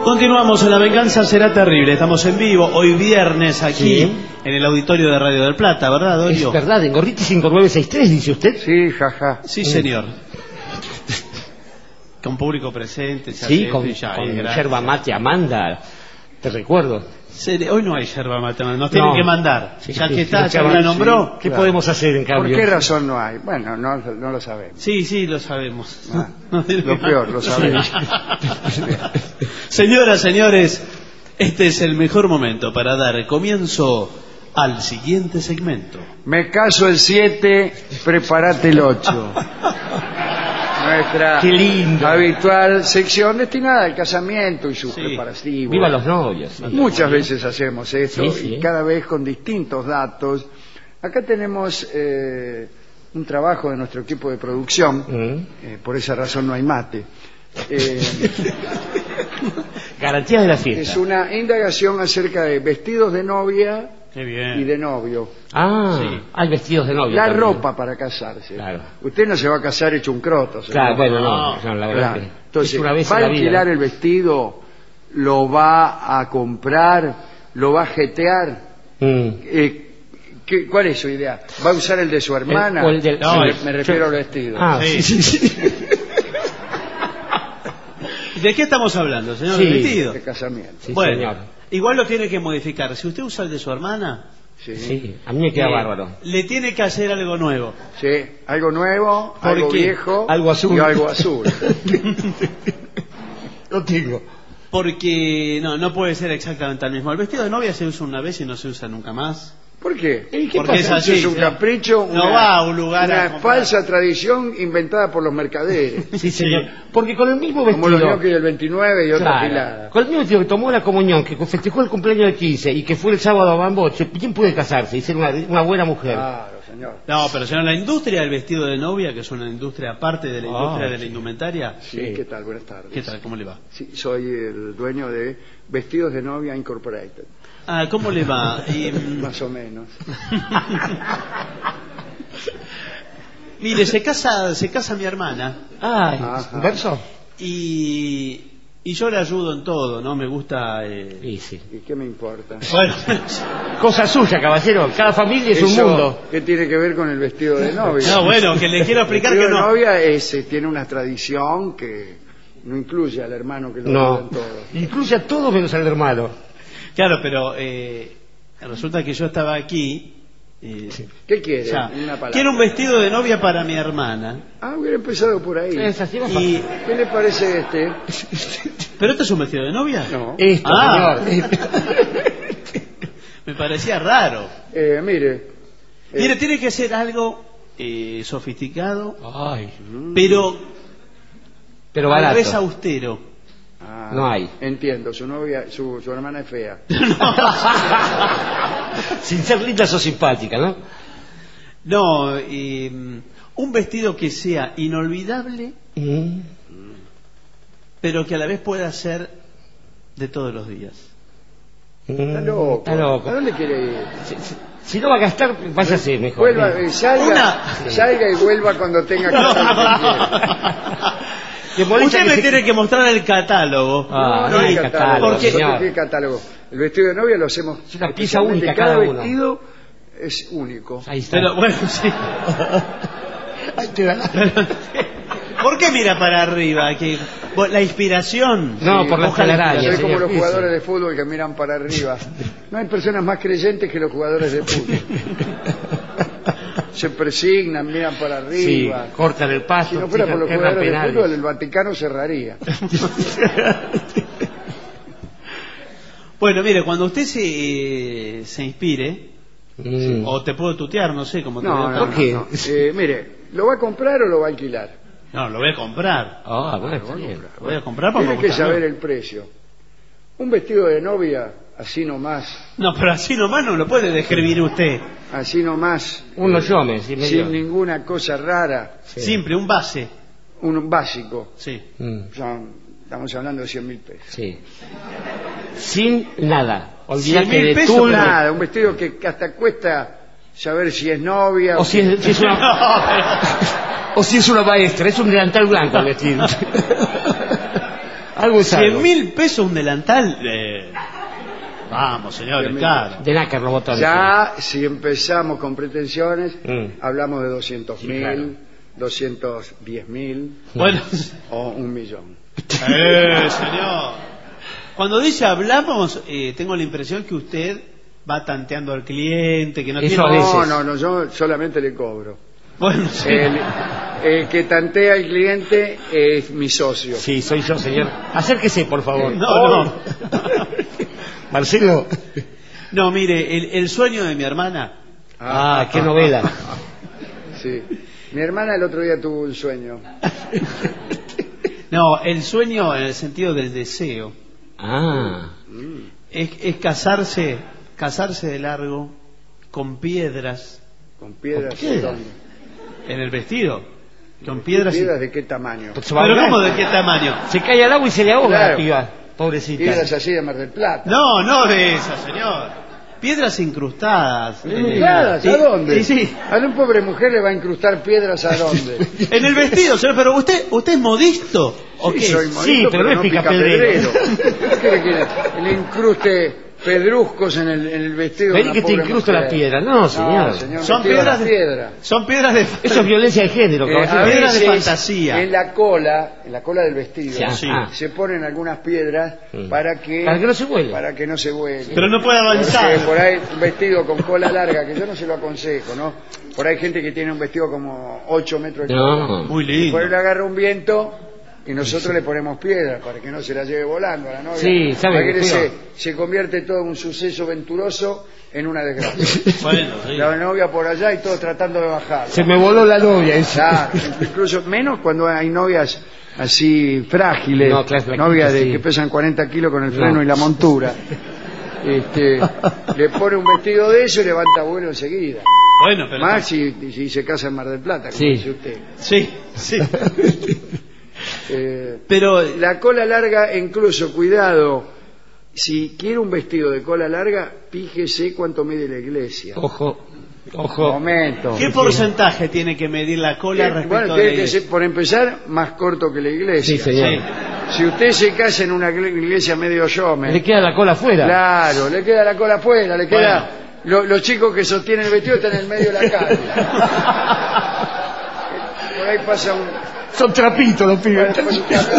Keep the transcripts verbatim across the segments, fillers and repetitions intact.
Continuamos en La Venganza Será Terrible. Estamos en vivo, hoy viernes, aquí, sí, en el auditorio de Radio del Plata, ¿verdad, Dorio? Es verdad, en Gorriti cinco nueve seis tres, dice usted. Sí, jaja. Sí, señor. Con público presente. Sí, con, ya, con yerba mate Amanda, te recuerdo. Hoy no hay yerba mate Amanda, nos tienen no. que mandar. Sí, ya sí, que está, ya la nombró. Sí, ¿qué claro. podemos hacer en cambio? ¿Por qué razón no hay? Bueno, no, no lo sabemos. Sí, sí, lo sabemos. Ah, lo peor, lo sabemos. Señoras, señores, este es el mejor momento para dar comienzo al siguiente segmento. Me caso el siete, prepárate el ocho. Nuestra habitual sección destinada al casamiento y sus sí. preparativos. Viva los novios. Sí. Muchas veces hacemos esto, sí, sí. y cada vez con distintos datos. Acá tenemos eh, un trabajo de nuestro equipo de producción, mm. eh, por esa razón no hay mate. Eh, Garantías de la fiesta. Es una indagación acerca de vestidos de novia y de novio. Ah, sí. Hay vestidos de novia. La también. Ropa para casarse. Claro. Usted no se va a casar hecho un croto. Claro, bueno, no, no, la verdad. Claro. Que entonces, una vez va a alquilar vida. El vestido, lo va a comprar, lo va a jetear. Mm. Eh, ¿qué, ¿Cuál es su idea? ¿Va a usar el de su hermana? El, o el del... No, sí, me, me refiero yo... al vestido. Ah, sí, sí, sí. ¿De qué estamos hablando, señor? Sí, ¿De vestido? De casamiento. Sí, bueno, señor. Igual lo tiene que modificar. Si usted usa el de su hermana, sí, sí, a mí me queda eh, bárbaro. Le tiene que hacer algo nuevo. Sí, algo nuevo, algo qué? viejo, algo azul y algo azul. Lo tengo. Porque no, no puede ser exactamente el mismo. El vestido de novia se usa una vez y no se usa nunca más. ¿Por qué? ¿Y qué Porque pasa? es así, es un ¿sí? capricho, no una, va a un lugar una a falsa tradición inventada por los mercaderes. Sí, señor. Porque con el mismo vestido, como los ñoquis del veintinueve y otra claro, pilada. Con el mismo vestido que tomó la comunión, que festejó el cumpleaños de quince y que fue el sábado a Bamboche, ¿quién puede casarse y ser una, una buena mujer? Claro, señor. No, pero señor, la industria del vestido de novia, que es una industria aparte de la industria oh, de la indumentaria. Sí, sí, ¿qué tal? Buenas tardes. ¿Qué tal? ¿Cómo le va? Sí, soy el dueño de Vestidos de Novia Incorporated. Ah, ¿cómo le va? Y, más o menos. Mire, se casa, se casa mi hermana. Ay, ¿verso? Y, y yo le ayudo en todo, ¿no? Me gusta... Eh... Y, sí. ¿Y qué me importa? Bueno, cosa suya, caballero. Cada familia es Eso, un mundo. ¿Qué tiene que ver con el vestido de novia? No, bueno, que le quiero explicar que no. El vestido de novia es, tiene una tradición que no incluye al hermano que lo no, en todo. Incluye a todos menos al hermano. Claro, pero eh, resulta que yo estaba aquí. Eh, ¿Qué quiere? Ya, una palabra. Quiero un vestido de novia para mi hermana. Ah, hubiera empezado por ahí. Es así, y... ¿Qué le parece este? ¿Pero este es un vestido de novia? No. Esto, ah. señor. Me parecía raro. Eh, mire. Eh... Mire, tiene que ser algo eh, sofisticado, Ay. pero pero a la barato. vez austero. Ah, no hay. Entiendo, su novia, su, su hermana es fea. Sin ser linda o simpática, ¿no? No, eh, un vestido que sea inolvidable, mm. pero que a la vez pueda ser de todos los días. Mm. Está loco. Está loco. ¿A dónde quiere ir? Si, si, si no va a gastar, váyase mejor. Vuelva, eh, salga, Una... salga y vuelva cuando tenga que hacer. Usted me tiene que mostrar el catálogo. Ah, no, no hay catálogo. catálogo. ¿Por qué? ¿Qué catálogo? El vestido de novia lo hacemos. Es una pieza única cada, cada uno. vestido es único. Ahí está. Pero bueno, sí. Ahí te da. ¿Por qué mira para arriba? Que la inspiración. No, sí, por las telarañas. Es como los jugadores de fútbol que miran para arriba. No hay personas más creyentes que los jugadores de fútbol. Se presignan, miran para arriba. Sí, cortan el paso. Si no fuera por los jugadores de fútbol, el Vaticano cerraría. Bueno, mire, cuando usted se, se inspire, mm. o te puedo tutear, no sé cómo te no, no, ¿Por qué? no, no. Eh, mire, ¿lo va a comprar o lo va a alquilar? No, lo voy a comprar. Ah, bueno, lo bien. Lo voy a comprar porque Tiene me que saber el precio. Un vestido de novia, así nomás. No, pero así nomás no lo puede describir usted. Así nomás. Unos yomes, sin ninguna cosa rara. Sí. Simple, un base. Un básico. Sí. Mm. Son, estamos hablando de cien mil pesos. Sí. Sin nada. Olvídate de pesos, tul. Nada, un vestido que hasta cuesta saber si es novia o, o si, es, si es una no, o si es una maestra, es un delantal blanco el vestido. Algo es algo. cien mil pesos un delantal. Eh, vamos, señor, es caro. De nácar los botones. Ya, si empezamos con pretensiones, Mm. hablamos de doscientos mil, Sí, claro. doscientos diez mil Bueno, o un millón. eh, señor. Cuando dice hablamos, eh, tengo la impresión que usted va tanteando al cliente, que no Eso tiene... a veces. No, no, no, yo solamente le cobro. Bueno, sí. El, el que tantea al cliente es mi socio. Sí, soy yo, señor. Acérquese, por favor. No, no. Marcelo. No, mire, el, el sueño de mi hermana... Ah, qué novela. Sí. Mi hermana el otro día tuvo un sueño. No, el sueño en el sentido del deseo. Ah. Es, es casarse, casarse de largo, con piedras, ¿Con piedras? ¿Con piedras? ¿Dónde? en el vestido. Con piedras... y- ¿Piedras de qué tamaño? Pues se va a Pero ahogar. ¿cómo? ¿De qué tamaño? Se cae al agua y se le ahoga Claro. la piba. Pobrecita. Piedras así de Mar del Plata. No, no de esas, señor. Piedras incrustadas. ¿Incrustadas? Eh, ¿A y- dónde? y sí, A una pobre mujer le va a incrustar piedras a dónde. en el vestido, señor. Pero usted, ¿usted es modisto? ¿O Sí, qué? soy Sí, modisto, pero no es picapedrero. picapedrero. ¿Qué quiere que le incruste pedruscos en el, en el vestido de Vení una que te pobre incrusto mujer? la piedra. No, señor. No, señor, Son vestido piedras de de piedra. Son piedras de... Eso es violencia de género, Eh, caballero. a piedras de veces, fantasía. en la cola, en la cola del vestido, Ya, Sí. ah. se ponen algunas piedras Mm. para que Para que no se vuele. para que no se vuele. Pero no puede avanzar. Porque por ahí un vestido con cola larga, que yo no se lo aconsejo, ¿no? Por ahí hay gente que tiene un vestido como ocho metros de cola. No. Muy Y lindo. por ahí le agarra un viento y nosotros le ponemos piedra para que no se la lleve volando a la novia. Sí, sabe Para que que se, cuidado. se convierte todo en un suceso venturoso en una desgracia. Bueno, sí. La novia por allá y todos tratando de bajar. Se me voló la novia. eso. Claro, incluso menos cuando hay novias así frágiles, No, claro, flaquitas, novias de, sí. que pesan cuarenta kilos con el freno No. y la montura. Este, le pone un vestido de eso y levanta vuelo enseguida. Bueno, pero... Más si, si se casa en Mar del Plata, como Sí. dice usted. Sí, sí. Eh, Pero... la cola larga, incluso, cuidado, si quiere un vestido de cola larga, fíjese cuánto mide la iglesia. Ojo, ojo. Momento. ¿Qué porcentaje tiene que medir la cola Eh, respecto bueno, a la tiene que iglesia? ser, por empezar, más corto que la iglesia. Sí, señor. Sí. Si usted se casa en una gle- iglesia medio Le showman, queda la cola afuera. claro, le queda la cola afuera, le queda... lo- los chicos que sostienen el vestido están en el medio de la calle. Por ahí pasa un... Son trapitos los pibes. pasa un camión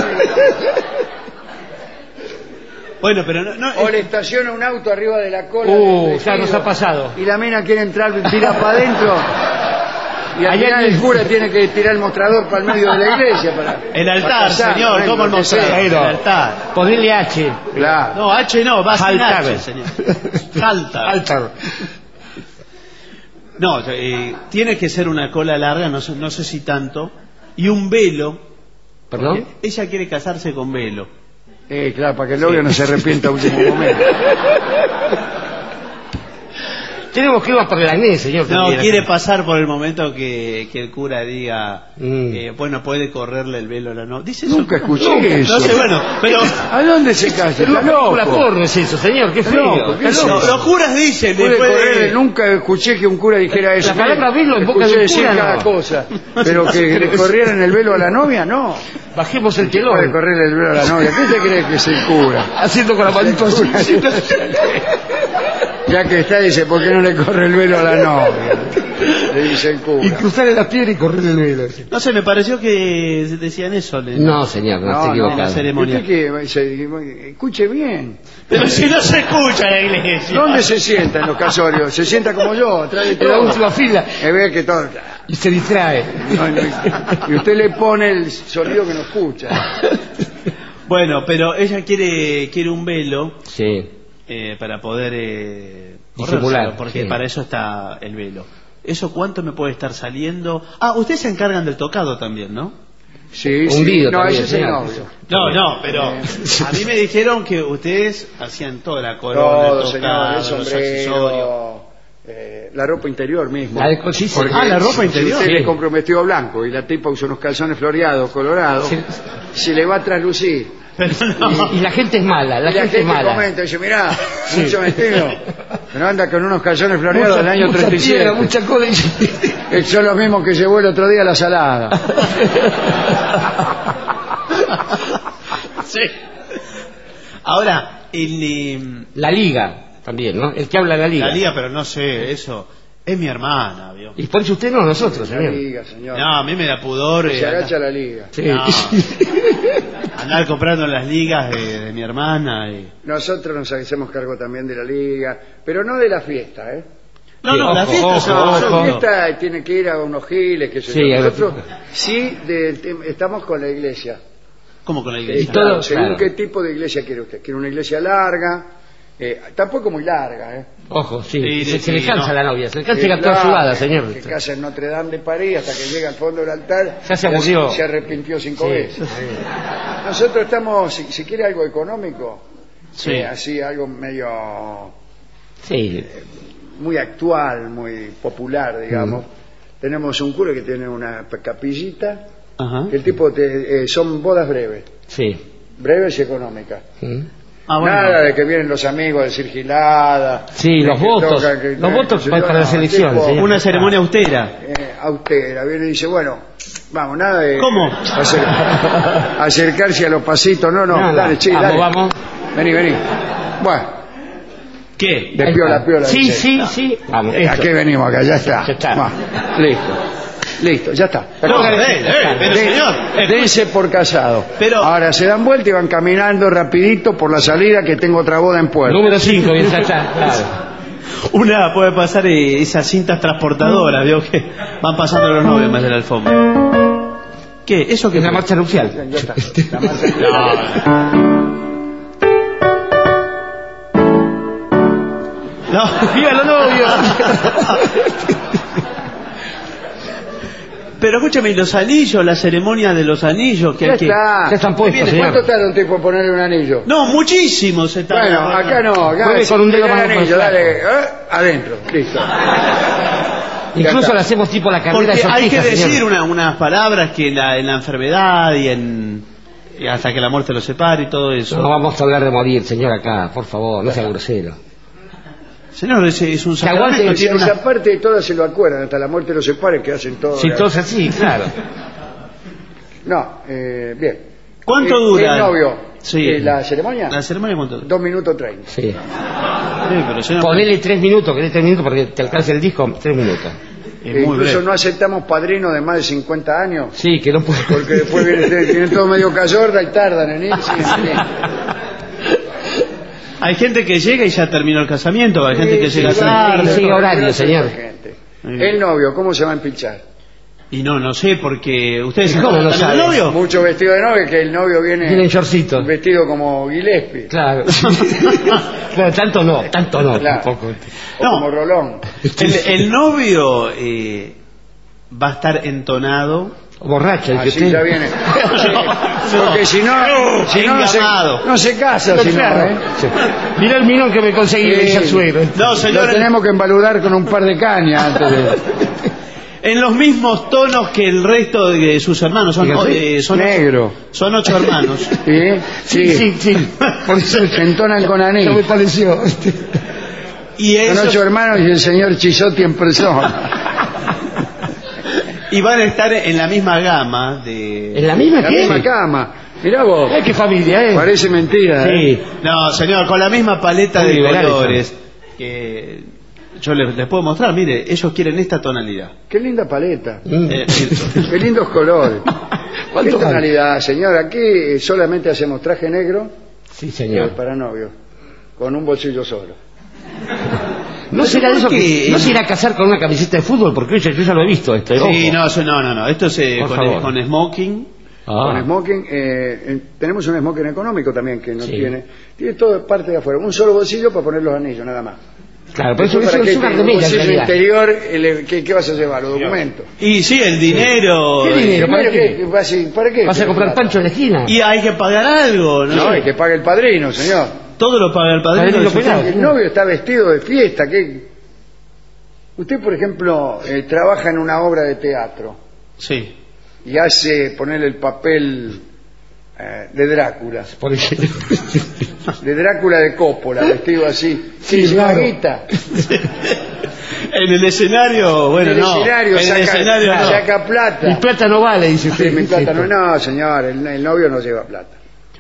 Bueno, pero no... no o le estaciona un auto arriba de la cola. Uh, del ya nos vestido, ha pasado. Y la mina quiere entrar, tira para adentro. Y al Allá final en el- el cura tiene que tirar el mostrador para el medio de la iglesia. Para, El para altar, casar, señor, por ¿cómo el ejemplo, que sea. mostrador? El altar. Ponele H. Claro. No, H no, va sin Altar. H, señor. Altar. Altar. No, eh, tiene que ser una cola larga, no sé, no sé si tanto, y un velo. ¿Perdón? porque Ella quiere casarse con velo. Eh, claro, para que el novio no se arrepienta a último momento. Tenemos que ir a por el anés, señor. No, también. quiere pasar por el momento que, que el cura diga, Mm. eh, bueno, puede correrle el velo a la novia. Dice eso. Nunca escuché Nunca, eso. No sé, bueno, pero ¿A dónde se casa? Una Está película loco. porno es eso, señor. Qué feo. loco, ¿qué Está es loco. lo- los curas dicen, Puede después de- correr, nunca escuché que un cura dijera eso. La palabra velo en boca Escuché de un decir cura, cada no. cosa. Pero que le corrieran el velo a la novia, no. Bajemos el Puede telón. correr el velo a la novia. ¿Qué te cree que es el cura? Haciendo con la manito así. Ya que está, dice, ¿por qué no le corre el velo a la novia? Le dice el Y cura. cruzar en la piedra y correr el velo. No sé, me pareció que decían eso. le- No, señor, no, No, está no, equivocado. la ceremonia. ¿Usted qué? Dice, escuche bien. Pero si no se escucha la iglesia. ¿Dónde se sienta en los casorios? Se sienta como yo, atrás de En la todo. última fila. Y ve que todo... Y se distrae. No, no, y usted le pone el sonido que no escucha. Bueno, pero ella quiere quiere un velo Sí. eh, para poder eh, Disimular, corrérselo, porque sí. para eso está el velo. ¿Eso cuánto me puede estar saliendo? Ah, ustedes se encargan del tocado también, ¿no? Sí, Hundido sí. No, también, ese es el señor. novio. No, no, pero a mí me dijeron que ustedes hacían toda la corona, Todo, el señor, tocado, el los accesorios. sombrero, eh, la ropa interior mismo. La de sí, sí. Porque Ah, la ropa si interior. usted Sí. le compra un vestido blanco y la tipa usa unos calzones floreados, colorados, Sí. se le va a traslucir. Pero no. Y la gente es mala, la, Y la gente, gente es mala. comenta, dice, mirá, mucho vestido, pero anda con unos calzones floreados del año mucha treinta y siete. piedra, mucha cola. Que son los mismos que llevó el otro día a la salada. Sí. Ahora, el, eh, la liga también, ¿no? El que habla de la liga. La liga, pero no sé, eso es mi hermana, ¿vio? Y por eso usted no, nosotros, señor. La liga, señor. No, a mí me da pudor. Se eh, agacha andar, la liga. Sí. no, andar comprando las ligas de, de mi hermana. Y... Nosotros nos hacemos cargo también de la liga, pero no de la fiesta, ¿eh? No, no, Ojo, la fiesta ojo, son- ojo. son- La fiesta tiene que ir a unos giles, que sé Sí, yo. a la Nosotros fiesta. sí de- te- estamos con la iglesia. ¿Cómo con la Eh, iglesia? todo- claro, según claro. qué tipo de iglesia quiere usted. ¿Quiere una iglesia larga? Eh, tampoco muy larga, ¿eh? Ojo, sí. Sí, se, sí, se le sí, cansa no. la novia, se le cansa Eh, la toda larga, sudada, señor. Que casa en Notre Dame de París hasta que llega al fondo del altar. Ya se aburrió. Se arrepintió cinco Sí. veces. Nosotros estamos, si, si quiere algo económico, Sí. eh, así algo medio Sí. muy actual, muy popular, digamos. Mm. Tenemos un cura que tiene una capillita, Ajá. que el tipo te- eh, son bodas breves, Sí. breves y económicas. Mm. Ah, bueno. Nada de que vienen los amigos a decir gilada. Sí, de los que votos, tocan, que- los que- votos que- para no, la no, selección, tipo, señor. Una ceremonia austera. eh, austera. Viene y dice, bueno, vamos, nada de... ¿Cómo? acer- acercarse a los pasitos. No, no, No, no. dale, che, Vamos, dale. vamos. Vení, vení. Bueno, ¿Qué? de Ahí piola está. a piola. Sí, dice. sí, sí. Vamos. Eh, ¿A eso. qué venimos acá? Ya está. Ya está. Va, listo. Listo, ya está. No, Acá- eh, eh, pero De- señor, eh, dense por casado. Pero- Ahora se dan vuelta y van caminando rapidito por la salida, que tengo otra boda en puerta. Número cinco, bien, ya está. Claro. Una puede pasar eh, esas cintas transportadoras, ¿vio? Que van pasando los novios más de la alfombra. ¿Qué? ¿Eso qué Es la fue? marcha nupcial. Ya está. La marcha- No. ¡Viva los novios! Pero escúchame, ¿y los anillos, la ceremonia de los anillos? Que Ya hay que... está. Ya están puestos, Viene, señor. ¿Cuánto tarda un tipo en ponerle un anillo? No, muchísimo se está. Bueno, acá no, acá Mueve si con un dedo tiene más el más anillo, flaco. dale, ¿eh? Adentro, listo. Incluso está. le hacemos tipo la carrera Porque de hay que sortijas, decir señor. una- unas palabras que en la, en la enfermedad y en y hasta que la muerte los separe y todo eso. No vamos a hablar de morir, señor, acá, por favor, no sea grosero. Señor, ese es un Que aguante, sacramento, Esa, tiene esa una... parte de todas se lo acuerdan, hasta la muerte los separe, que hacen todo. Si todos así, claro. No, eh, bien. ¿Cuánto Eh, dura? El novio. Sí. Eh, ¿La ceremonia? ¿La ceremonia cuánto dura? Dos minutos treinta. Sí. Sí, pero señor, Ponele tres minutos, querés tres minutos porque te alcanza el disco, tres minutos. es Eh, muy incluso breve. no aceptamos padrinos de más de cincuenta años, Sí, que no puede. porque después vienen, vienen todos medio cayorda y tardan en irse. en fin. Hay gente que llega y ya terminó el casamiento, hay gente que Sí, llega sí, tarde. sí, horario, gracias a señor. esa gente. Muy bien. El novio, ¿cómo se va a empilchar? Y no, no sé, porque ustedes ¿Y cómo no ¿están el saben? novio? Mucho vestido de novio, que el novio viene Viene en shortcito. vestido como Gillespie. Claro. Claro, tanto no, tanto no, Claro. tampoco. O No. como Rolón. El, el novio eh, va a estar entonado. Borracho, el que Así usted. ya viene. Sí, No. porque si no, si no, no se, Engamado. no se casa, si no, Claro. ¿eh? Sí. Mira el minón que me conseguí, Sí. le dice al suegro. No, Lo señor, tenemos que embaludar con un par de cañas antes de... en los mismos tonos que el resto de sus hermanos. Son, Fíjate. eh, son Negro. Ocho, son ocho hermanos. ¿Sí? Sí, sí, sí. Por eso Se entonan con anís. no me pareció. Y, Son esos- ocho hermanos y el señor Chisotti en persona. y van a estar en la misma gama de... ¿En la misma La que misma cama. Mirá vos. Ay, qué familia, ¿eh? Parece mentira. ¿eh? Sí. No, señor, con la misma paleta Muy de liberales colores. Que yo les, les puedo mostrar, mire, ellos quieren esta tonalidad. Qué linda paleta. Mm. Eh, Qué lindos colores. ¿Qué ¿Cuánto vale? tonalidad, señor? Aquí solamente hacemos traje negro Sí, eh, señor. para novio. Con un bolsillo solo. No será de eso ¿por que qué? no se irá a casar con una camiseta de fútbol, porque yo, yo ya lo he visto esto. sí, ojo. no, eso- no, no, no. Esto es eh, Por con, favor. con smoking. Ah. Con smoking, eh, eh, tenemos un smoking económico también que no Sí. tiene. Tiene todo parte de afuera. Un solo bolsillo para poner los anillos, nada más. Claro, pero eso, Después, eso ¿para es qué una tiene un remera en bolsillo realidad. interior? el- ¿Qué, qué vas a llevar? ¿Los documentos? Y sí, el dinero. ¿Qué eh, dinero? ¿Para Primero, qué? ¿qué? ¿Vas a- ¿Para qué? ¿Vas a comprar pancho en la esquina? Y hay que pagar algo, ¿no? No, sé. y que pague el padrino, señor. Todo lo paga el padrino. Padrino de su pelado. casa. El novio está vestido de fiesta. ¿Qué? Usted, por ejemplo, eh, trabaja en una obra de teatro Sí. y hace ponerle el papel eh, de Drácula. Por ejemplo. De Drácula de Coppola, vestido así. Sí, sin claro. guita. En el escenario, bueno, En el no. escenario en saca, el escenario no. saca plata. Mi plata no vale, dice usted. Sí, mi plata no, no, señor, el, el novio no lleva plata.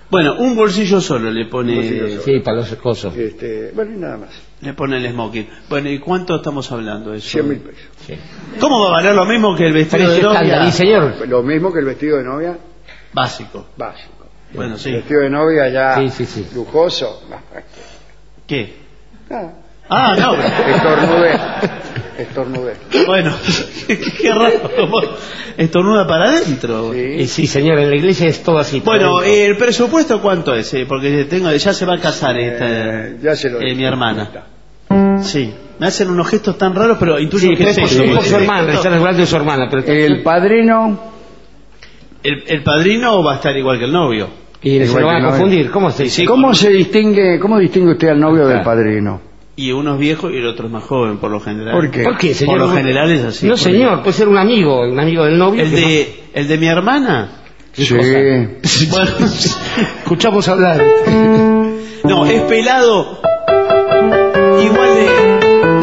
Bueno, un bolsillo solo le pone... bolsillo solo. Sí, para los cosos. Este, bueno, y nada más. Le pone el smoking. Bueno, ¿y cuánto estamos hablando de eso? cien mil pesos. Sí. ¿Cómo va a valer lo mismo que el vestido de Precio estándar, novia? ¿y señor? Lo mismo que el vestido de novia Básico. básico. Bueno, sí. El vestido de novia ya Sí, sí, sí. lujoso. ¿Qué? Ah, Ah, no. pero- estornudé. Estornudé. Bueno, qué raro. Estornuda para adentro. Sí. Eh, sí, señor, en la iglesia es todo así. Bueno, para adentro. ¿el presupuesto cuánto es? eh? Porque tengo, ya se va a casar esta, Eh, ya se lo eh, dije. mi hermana. Sí. Me hacen unos gestos tan raros, pero intuyo Sí, que pero es es por, eso. su- por su porque- hermana, está hablando de su hermana. Pero El padrino. El, el padrino va a estar igual que el novio. y se igual lo van que a no, confundir. ¿Cómo se Sí, dice? sí. ¿Cómo se distingue, cómo distingue usted al novio del padrino? Y uno es viejo y el otro es más joven, por lo general. ¿Por qué? ¿Por qué, señor? Por lo general es así. No, Porque- señor, puede ser un amigo, un amigo del novio. El que de, el de mi hermana. ¿Qué Sí. Bueno, Escuchamos hablar. no, es pelado. Igual de.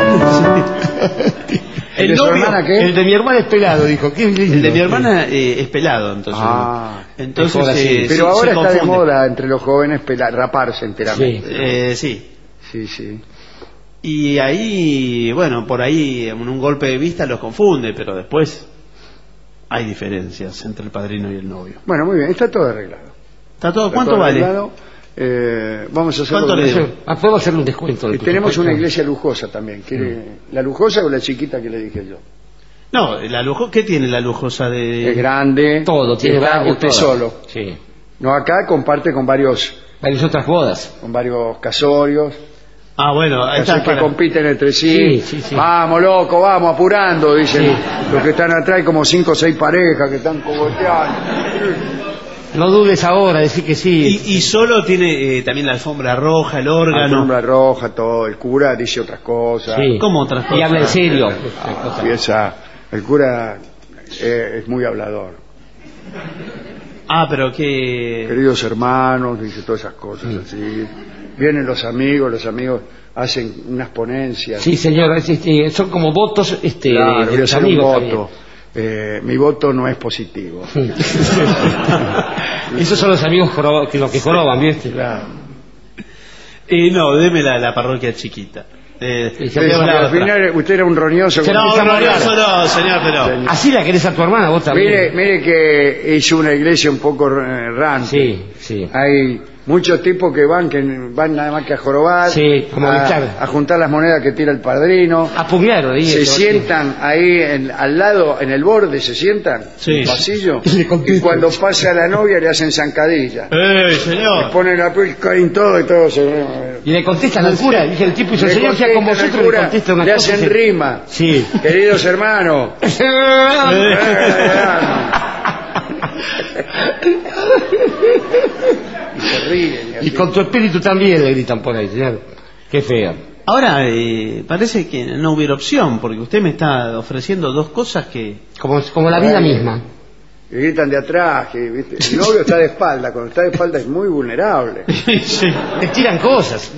¿El de su hermana qué? El de mi hermana es pelado, dijo. Qué lindo. El de mi hermana eh, es pelado, entonces. Ah, entonces mejor así. eh, Pero sí, ahora se está de confunde. moda entre los jóvenes pela- raparse enteramente. Sí. Eh, sí. Sí, sí. Y ahí, bueno, por ahí en un golpe de vista los confunde, pero después hay diferencias entre el padrino y el novio. Bueno, muy bien, está todo arreglado. ¿Está todo? Está ¿Cuánto todo vale? arreglado. Eh, vamos a hacer ¿Cuánto lo le que- debo? Ah, puedo hacerle un descuento. del Y tenemos presupuesto? una iglesia lujosa también. ¿Quiere la lujosa o la chiquita que le dije yo? No, la lujo, ¿qué tiene la lujosa de...? Es grande. Todo, tiene está baño, usted todo. solo. Sí. No, acá comparte con varios, Varias otras bodas. con varios casorios. Ah, bueno, ahí Así está. que para- compiten entre sí. Sí, sí, sí. Vamos, loco, vamos, apurando, dicen Sí. los que están atrás, hay como cinco o seis parejas que están cogoteando. No dudes ahora, decir que sí. Y, y solo tiene eh, también la alfombra roja, el órgano. Alfombra roja, todo. El cura dice otras cosas. Sí. ¿Cómo otras Y cosas? habla en serio. Ah, empieza- el cura eh, es muy hablador. Ah, pero que... Queridos hermanos, dice todas esas cosas así. Vienen los amigos, los amigos hacen unas ponencias. Sí, señor, es, este, son como votos este, Claro, de voy a los hacer un amigos. voto. Eh, mi voto no es positivo. también. Esos son los amigos joro- que los que joroban, ¿viste? Claro. Eh, no, deme la, la parroquia chiquita. Eh, Sí, Sí, deme porque la al otra. final usted era un roñoso. No, con- no, eso no, señor, pero... Así la querés a tu hermana, vos también. Mire, mire que hizo una iglesia un poco eh, errante. Sí, sí. Hay muchos tipos que van que van nada más que a jorobar, Sí, como a, Richard. a juntar las monedas que tira el padrino. A pugnar, lo Se dije. sientan ahí en- al lado, en el borde, se sientan, Sí. en el pasillo, Y le contestan. y cuando pasa la novia le hacen zancadilla. ¡Eh, Le señor! ponen la pica y todo, y todo se... Y le contestan al cura, dije el tipo, y el Le señor sea con contestan al vosotros, le cura, contesta una le cosa. hacen y se- rima. Sí. Queridos hermanos. Eh, y se ríen. Y con tu espíritu también le gritan por ahí, señor. Qué feo. Ahora, eh, parece que no hubiera opción, porque usted me está ofreciendo dos cosas que... Como, como la vida misma. Y gritan de atrás, que, ¿viste? El novio está de espalda, cuando está de espalda es muy vulnerable. Sí. Te tiran cosas.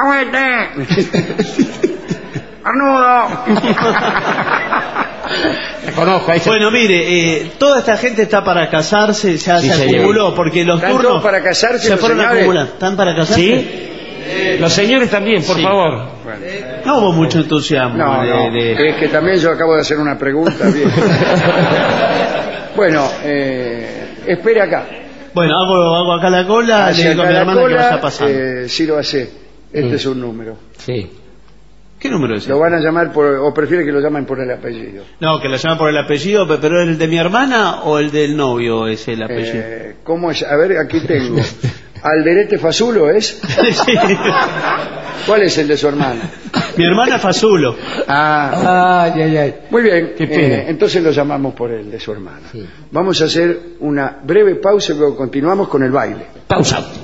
¡Arnudo! La conozco, ahí se- Bueno, mire, eh, toda esta gente está para casarse, ya Sí, se señor. acumuló, porque los ¿Están turnos todos para casarse se los fueron señores? acumulando. ¿Están para casarse? ¿Sí? Los señores también, por Sí. favor. Bueno, No hubo mucho entusiasmo. no, de- no, de- es que también yo acabo de hacer una pregunta. Bien. Bueno, eh, espere acá. Bueno, hago, hago acá la cola, Hacia le digo a acá mi la hermana que cola, vaya pasando. eh, Ciro Acé, este Mm. es un número. Sí. ¿Qué número es? Lo van a llamar por, o prefiere que lo llamen por el apellido. No, que la llaman por el apellido, pe- pero ¿el de mi hermana o el del novio es el apellido? Eh, ¿Cómo es? A ver, aquí tengo. Alderete Fasulo es. Sí. ¿Cuál es el de su hermana? Mi hermana Fasulo. Ah, Ay, ay, ay. muy bien. Qué pena. eh, entonces lo llamamos por el de su hermana. Sí. Vamos a hacer una breve pausa y luego continuamos con el baile. Pausa.